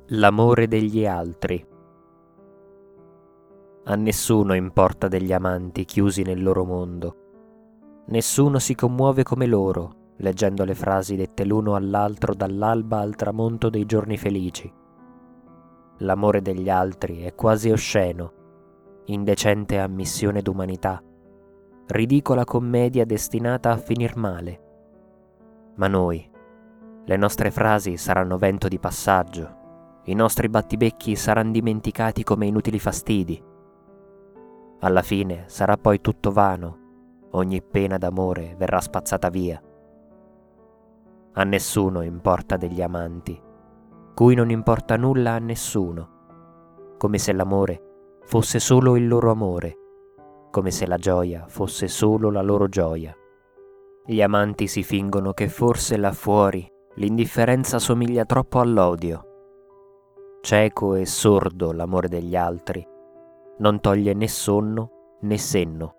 L'amore degli altri. A nessuno importa degli amanti chiusi nel loro mondo. Nessuno si commuove come loro, leggendo le frasi dette l'uno all'altro dall'alba al tramonto dei giorni felici. L'amore degli altri è quasi osceno, indecente ammissione d'umanità, ridicola commedia destinata a finir male. Ma noi, le nostre frasi saranno vento di passaggio. I nostri battibecchi saranno dimenticati come inutili fastidi. Alla fine sarà poi tutto vano, ogni pena d'amore verrà spazzata via. A nessuno importa degli amanti, cui non importa nulla a nessuno, come se l'amore fosse solo il loro amore, come se la gioia fosse solo la loro gioia. Gli amanti si fingono che forse là fuori l'indifferenza somiglia troppo all'odio. Cieco e sordo l'amore degli altri, non toglie né sonno né senno.